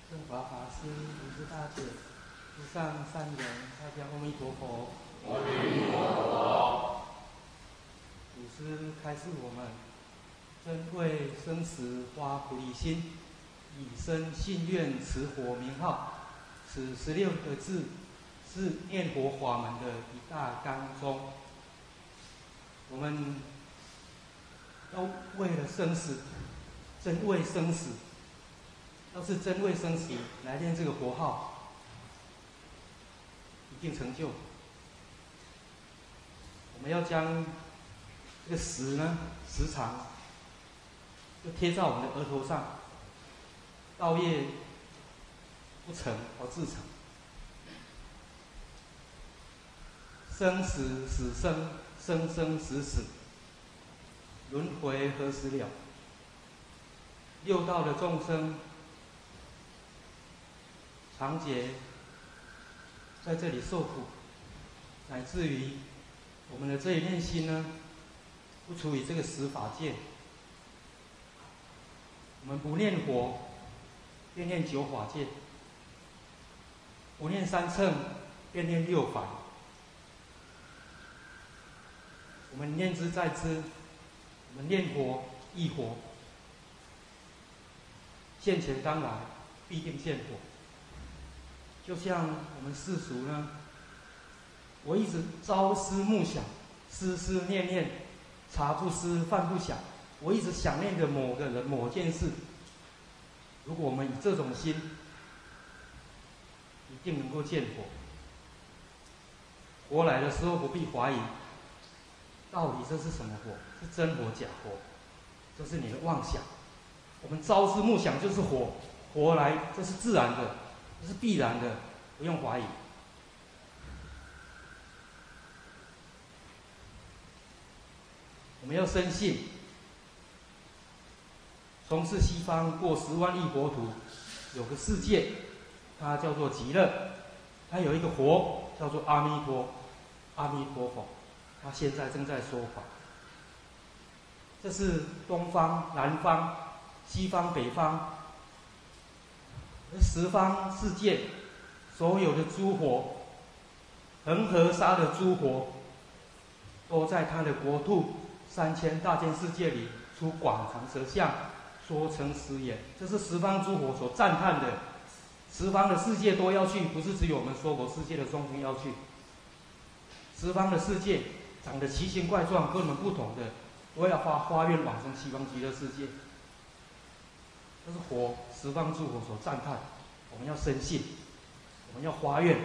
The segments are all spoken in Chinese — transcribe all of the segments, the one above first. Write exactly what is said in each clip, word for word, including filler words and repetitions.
正法法师、如是大姐、诸上善人，大家阿弥陀佛。 阿弥陀佛。 祖师开示我们：真为生死发菩提心，以身信愿持佛名号。此十六个字是念佛法门的一大纲宗。我们都为了生死，真为生死。要是真为生死来念这个佛号，一定成就。我们要将这个时呢，时常就贴在我们的额头上，道业不成而自成。生死死生，生生死死，轮回何时了？六道的众生长劫在这里受苦，乃至于我们的这一念心呢，不处于这个十法界。我们不念佛，便念九法界；不念三乘，便念六法。我们念之在之，我们念佛忆佛，现前当来必定见佛。就像我们世俗呢，我一直朝思暮想，思思念念，茶不思饭不想，我一直想念着某个人某件事。如果我们以这种心，一定能够见佛。佛来的时候不必怀疑，到底这是什么佛？是真佛假佛？这是你的妄想。我们朝思暮想就是佛，佛来这是自然的，这是必然的，不用怀疑。我们要深信，从事西方过十万亿国土，有个世界，它叫做极乐，它有一个佛叫做阿弥陀，阿弥陀佛，他现在正在说法。这是东方、南方、西方、北方，十方世界所有的诸佛，恒河沙的诸佛，都在他的国土三千大千世界里出广长舌相，说成实言。这是十方诸佛所赞叹的。十方的世界都要去，不是只有我们娑婆世界的众生要去。十方的世界长得奇形怪状，跟我们不同的，都要发发愿往生西方极乐世界。这是佛十方诸佛所赞叹，我们要深信，我们要发愿，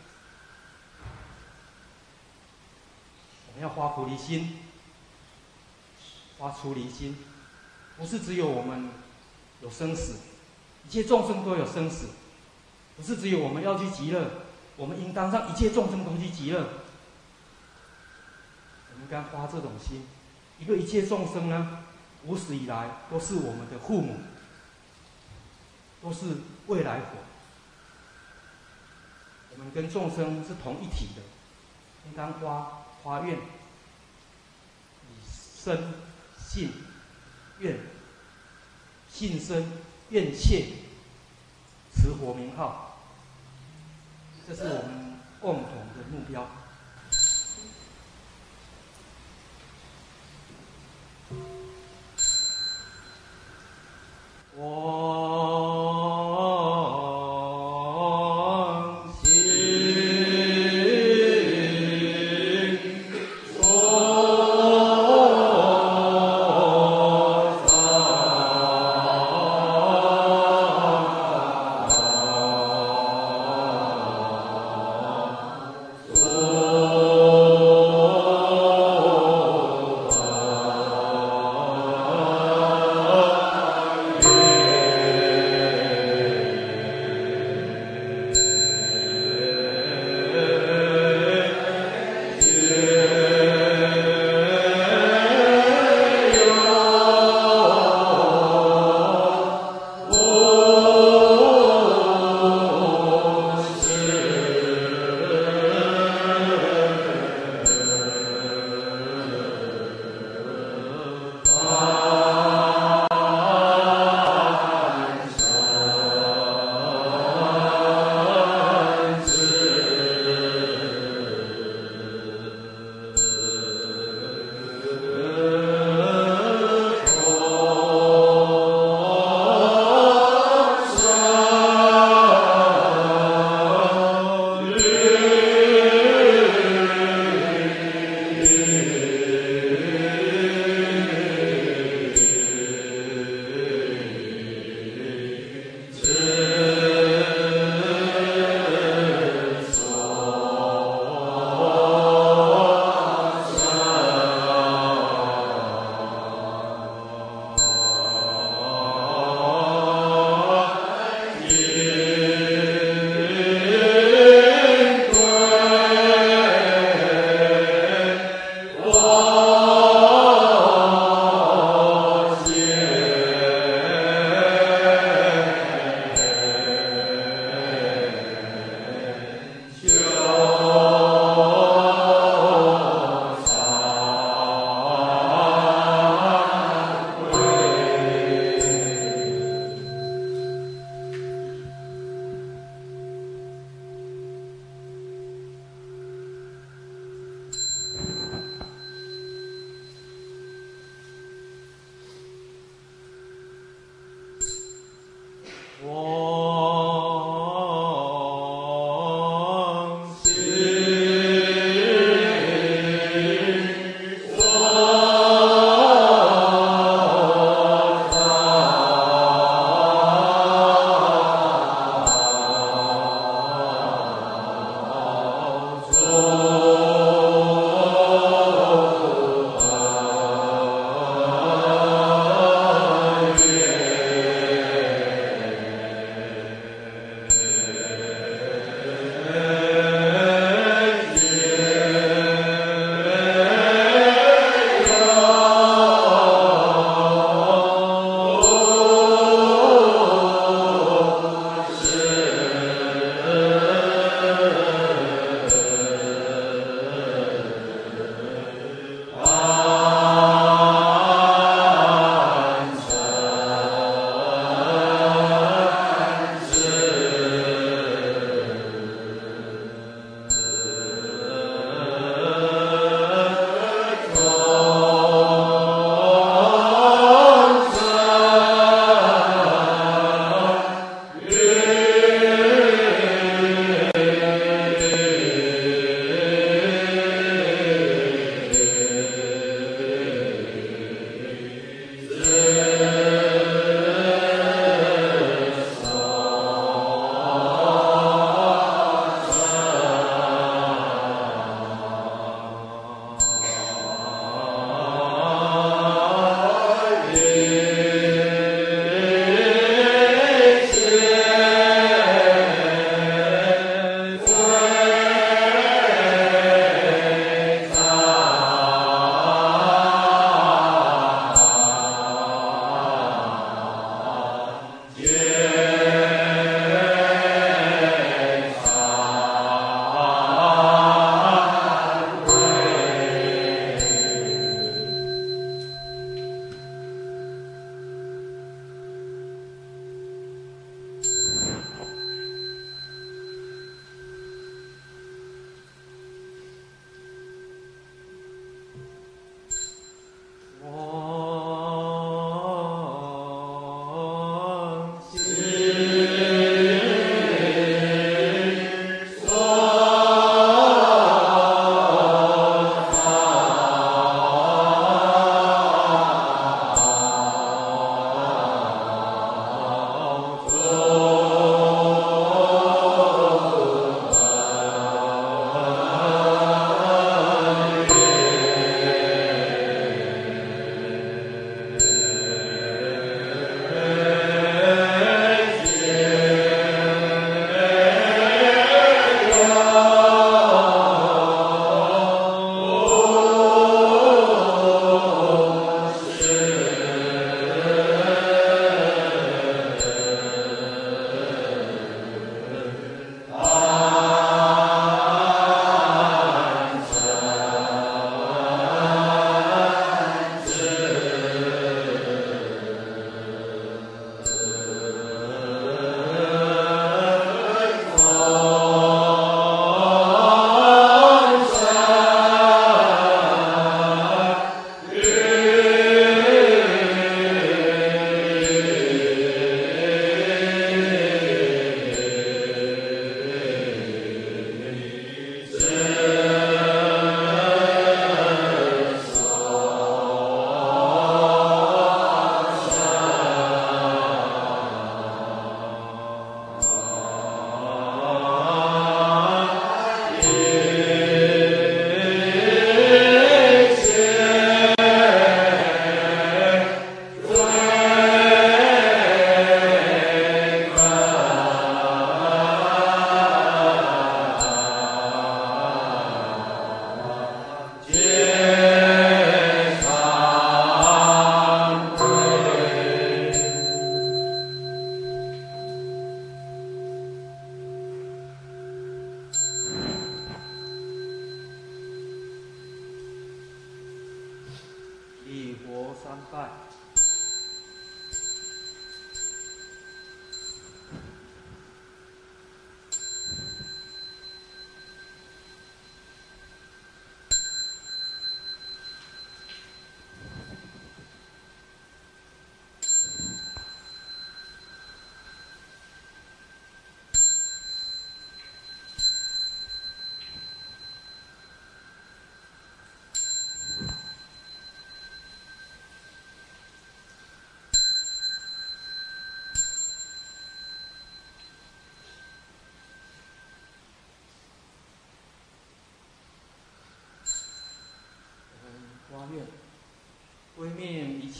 我们要发菩提心，发出离心。不是只有我们有生死，一切众生都有生死。不是只有我们要去极乐，我们应当让一切众生都去极乐。我们应该发这种心，因为一切众生呢，无始以来都是我们的父母，都是未来佛。我们跟众生是同一体的，应当发发愿，以身信愿，信身愿切，持佛名号，这是我们共同的目标。往行所所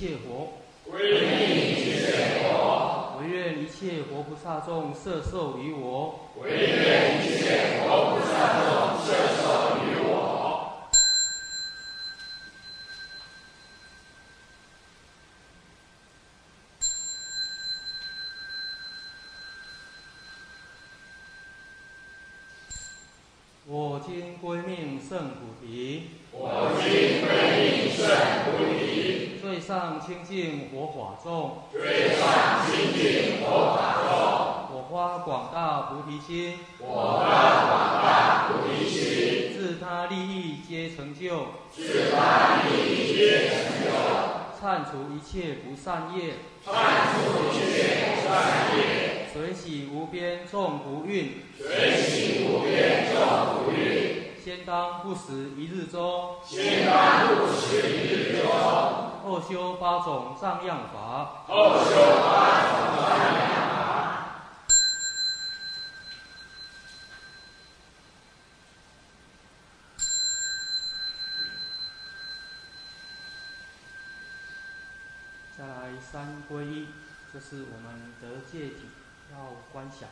切佛， 归命一切佛， 唯愿一切佛菩萨众摄受于我， 唯愿一切佛菩萨众摄受于我。 我今归命圣菩提， 我今归命圣菩提， 最上清净佛法众， 最上清净佛法众， 我发广大菩提心， 我发广大菩提心， 自他利益皆成就， 自他利益皆成就， 忏除一切不善业， 忏除一切不善业， 随喜无边众不运， 随喜无边众不运， 先当不食一日粥， 先当不食一日粥， 后修八种藏样法， 后修八种藏样法。 再来三皈依，这是我们得戒体要观想。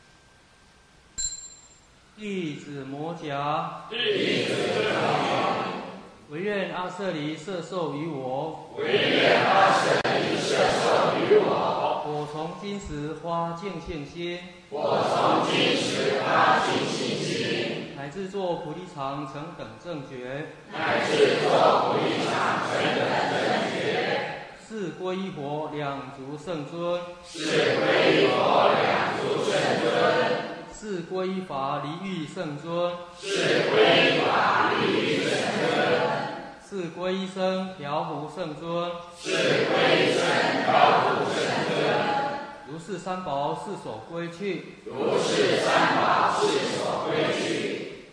弟子摩迦， 弟子摩迦， 唯愿阿舍离摄受于我， 唯愿阿舍离摄受于我。 我从今时发净信心， 我从今时发净信心， 乃至作菩提常成等正觉， 乃至作菩提常成等正觉。 是皈依佛两足圣尊， 是皈依佛两足圣尊。 是皈依法离欲圣尊， 是皈依法离欲圣尊。 是皈依僧调伏圣尊， 是皈依僧调伏圣尊。 如是三宝四所归去， 如是三宝四所归去。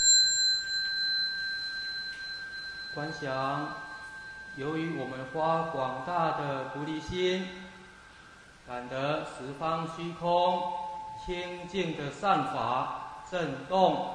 观想，由于我们发广大的菩提心，感得十方虚空清净的善法震动，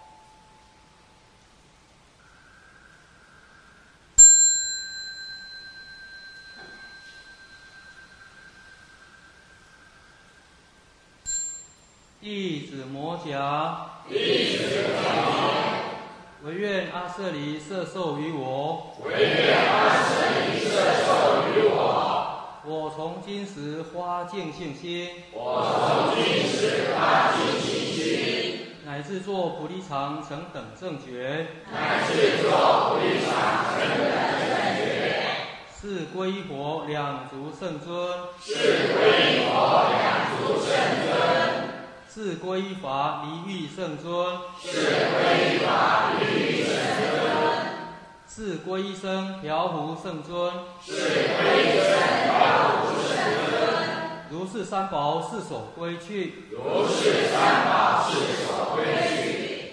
弟子摩迦， 弟子摩迦， 唯愿阿舍离摄受于我， 唯愿阿舍离摄受于我。 我从今时发净信心， 我从今时发净信心， 乃至作菩提常成等正觉， 乃至作菩提常成等正觉。 是皈依佛两足圣尊， 是皈依佛两足圣尊。 是皈依法离欲圣尊， 是皈依法离欲圣尊。 是皈依僧调伏圣尊， 是皈依僧调伏圣尊。 如是三宝四所归去， 如是三宝四所归去。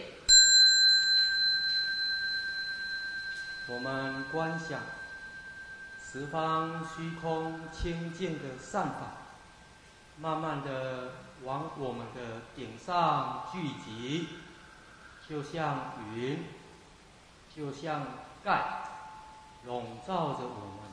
我们观想十方虚空清净的善法，慢慢的往我们的顶上聚集，就像云，就像盖，笼罩着我们。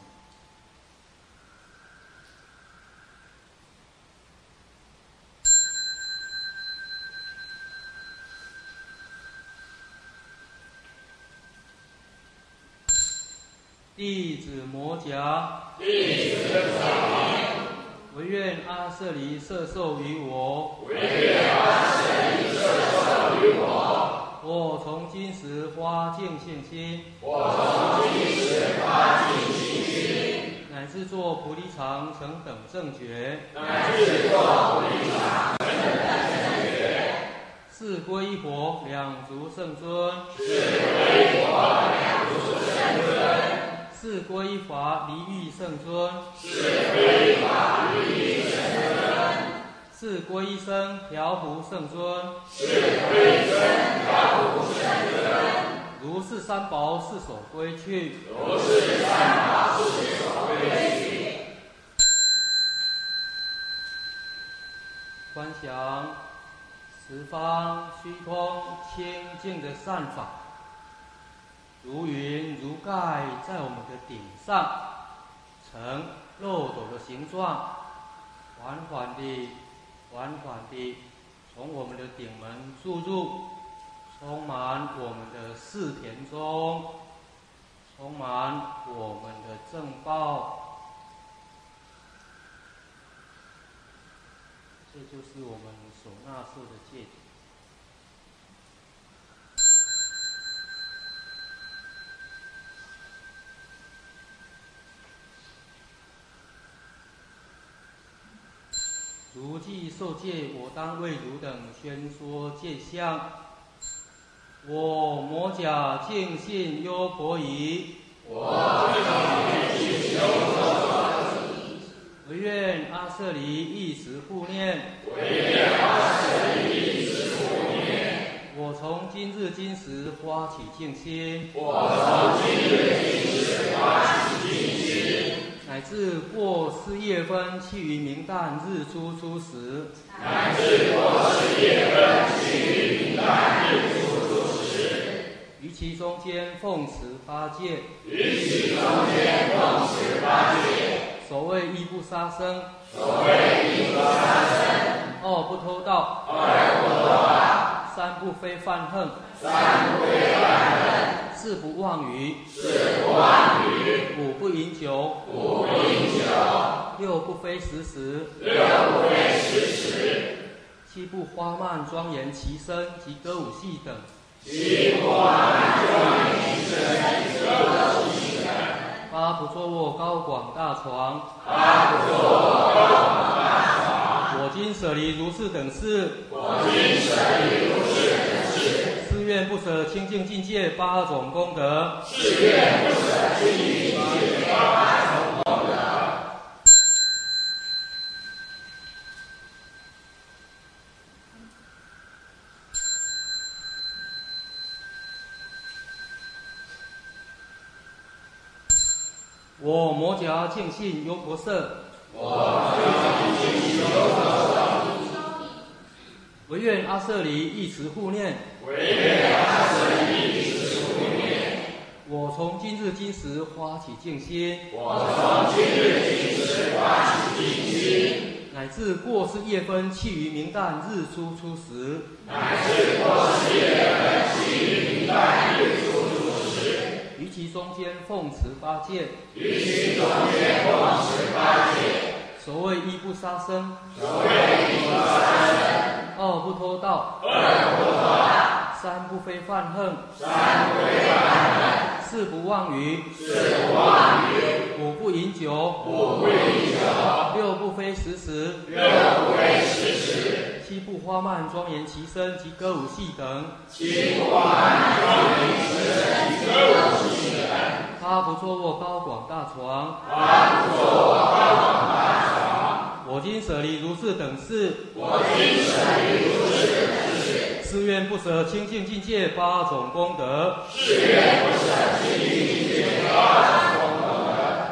弟子摩迦， 弟子摩迦， 唯愿阿舍离摄受于我， 唯愿阿舍离摄受于我。 我从今时发净信心， 我从今时发净信心， 乃至作菩提常成等正觉， 乃至作菩提常成等正觉。 是皈依佛两足圣尊， 是皈依佛两足圣尊。 是皈依法离欲圣尊， 是皈依法离欲圣尊。 是皈依僧调伏圣尊， 是皈依僧调伏圣尊。 如是三宝四所归去， 如是三宝四所归去。 观想十方虚空清净的善法，如云如盖在我们的顶上， 呈漏斗的形状，缓缓地、缓缓地从我们的顶门注入，充满我们的四田中，充满我们的正报。这就是我们所纳受的戒体。如既受戒，我当为汝等宣说戒相。我摩甲净信优婆夷， 我净信优婆夷， 唯愿阿舍离一时护念， 唯愿阿舍离一时护念。 我从今日今时发起净心， 我从今日今时发起净心。 乃至过四夜分，气于明旦日出初时； 乃至过四夜分，气于明旦日出初时。 于其中间奉持八戒， 于其中间奉持八戒。 所谓一不杀生， 所谓一不杀生。 二不偷盗， 二不偷盗。 三不非犯恨， 三不非犯恨。 四不妄语， 四不妄语。 五不饮酒， 五不饮酒。 六不非时时， 六不非时时。 七不花蔓庄严其身及歌舞戏等。 七不花蔓庄严其身及歌舞戏等。 八不坐卧高广大床， 八不坐卧高广大床。 我今舍离如是等事， 我今舍离如是等事。 誓愿不舍清净境界八种功德， 誓愿不舍清净境界八种功德。 我摩羯净信优婆塞， 我净信优婆塞。 唯愿阿舍离一时护念， 唯愿阿舍离一时护念。 我从今日今时发起净心， 我从今日今时发起净心。 乃至过世夜分，气于明旦日出初时， 乃至过世夜分，气于明旦日出初时。 于其中间奉持八戒， 于其中间奉持八戒。 所谓一不杀生， 所谓一不杀生。 二不偷盗， 二不偷盗。 三不非犯恨， 三不非犯恨。 四不妄语， 四不妄语。 五不饮酒， 五不饮酒。 六不非时时， 六不非时时。 七不花蔓庄严其身及歌舞戏等， 七不花蔓庄严其身及歌舞戏等。 八不坐卧高广大床， 八不坐卧高广大床。 我今舍离如是等事， 我今舍离如是等事。 誓愿不舍清净境界八种功德， 誓愿不舍清净境界八种功德。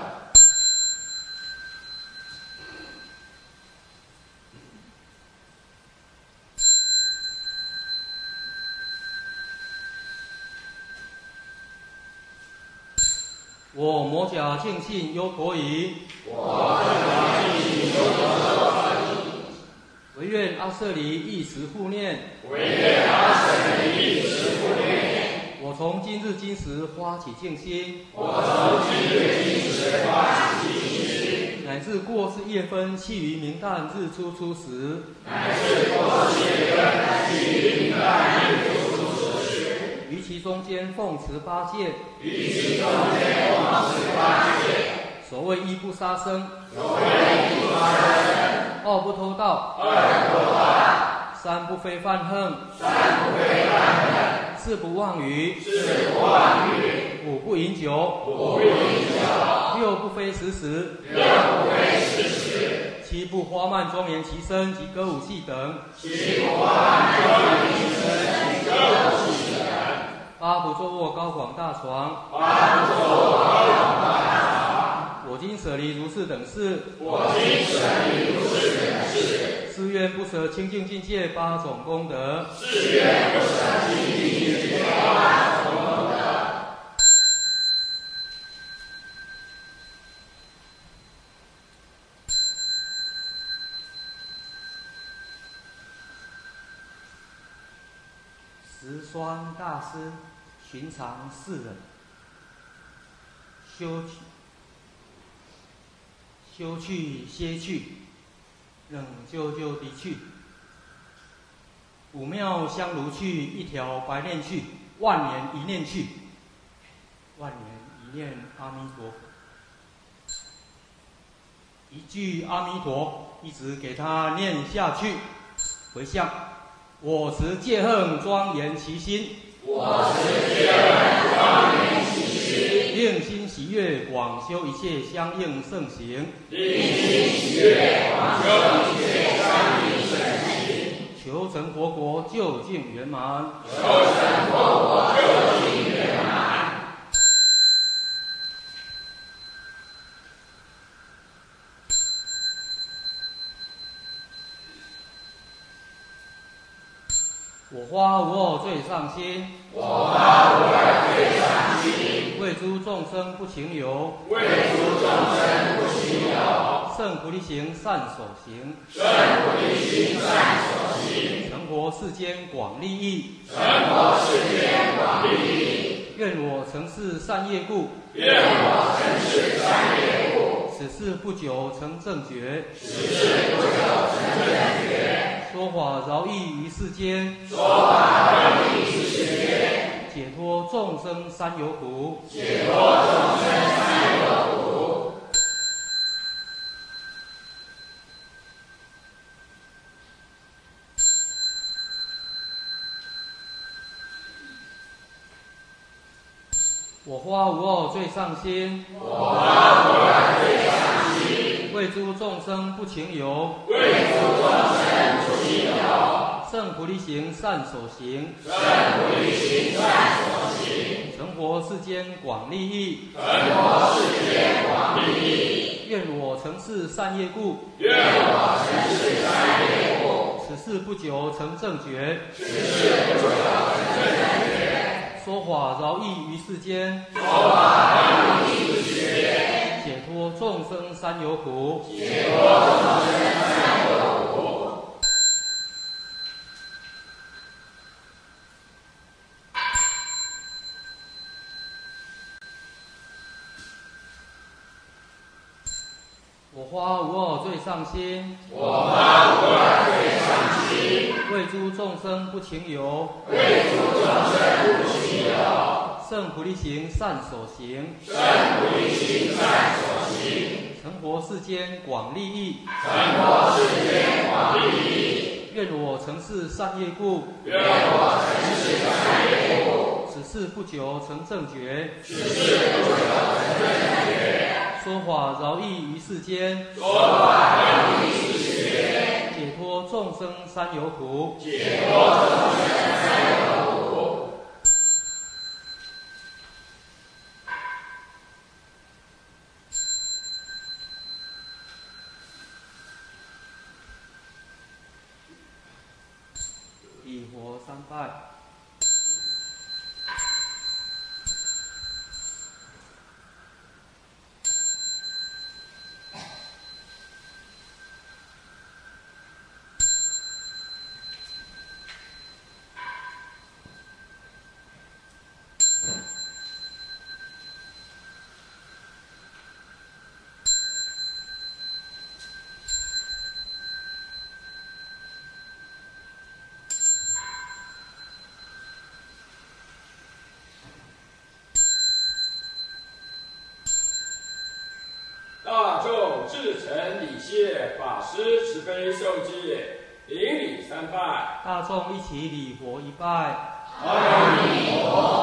我摩甲净信优婆夷， 我摩甲净信优婆夷。 唯愿阿舍离一时护念， 唯愿阿舍离一时护念。 我从今日今时发起净心， 我从今日今时发起净心。 乃至过世夜分，气于明旦日出初时， 乃至过世夜分，气于明旦日出初时。 于其中间奉持八戒， 于其中间奉持八戒。 所谓一不杀生， 所谓一不杀生。 二不偷盗， 二不偷盗。 三不非犯恨， 三不非犯恨。 四不妄语， 四不妄语。 五不饮酒， 五不饮酒。 六不非时时， 六不非时时。 七不花蔓庄严其身及歌舞戏等， 七不花蔓庄严其身及歌舞戏等。 八不坐卧高广大床， 八不坐卧高广大床。 我今舍离如是等事， 我今舍离如是等事。 誓愿不舍清净境界八种功德， 誓愿不舍清净境界八种功德。 十双大师寻常世人，休去休去歇去，仍旧旧地去。五庙香炉去，一条白念去，万年一念去，万年一念阿弥陀佛。一句阿弥陀，一直给他念下去。回向：我持戒恨庄严其心， 我持戒恨庄严其心， 令心喜悦，广修一切相应圣行， 令心喜悦，广修一切相应圣行， 求成佛国究竟圆满， 求成佛国究竟圆满。 我发无我最上心， 我发无我最上心， 为诸众生不情有， 为诸众生不情有， 胜菩提行善所行， 胜菩提行善所行， 成佛世间广利益， 成佛世间广利益。 愿我成事善业故， 愿我成事善业故， 此事不久成正觉， 此事不久成正觉， 说法饶益于世间， 说法饶益于世间， 解脱众生三有苦， 解脱众生三有苦。 我发无我最上心， 我发无我最上心， 为诸众生不情有， 为诸众生不情有， 胜菩提行善所行， 胜菩提行善所行， 成佛世间广利益， 成佛世间广利益。 愿我成事善业故， 愿我成事善业故， 此事不久成正觉， 此事不久成正觉， 说法饶益于世间， 说法饶益于世间， 解脱众生三有苦， 解脱众生三有苦。 我发无我最上心， 我发无我最上心， 为诸众生不情有， 为诸众生不情有， 胜菩提行善所行， 胜菩提行善所行， 成佛世间广利益， 成佛世间广利益。 愿我成事善业故， 愿我成事善业故， 此事不久成正觉， 此事不久成正觉， 说法饶益于世间， 说法饶益于世间， 解脱众生三有苦， 解脱众生三有苦。 礼佛三拜。 大众至诚礼谢法师慈悲受戒，顶礼三拜。 大众一起礼佛一拜。 阿弥陀佛。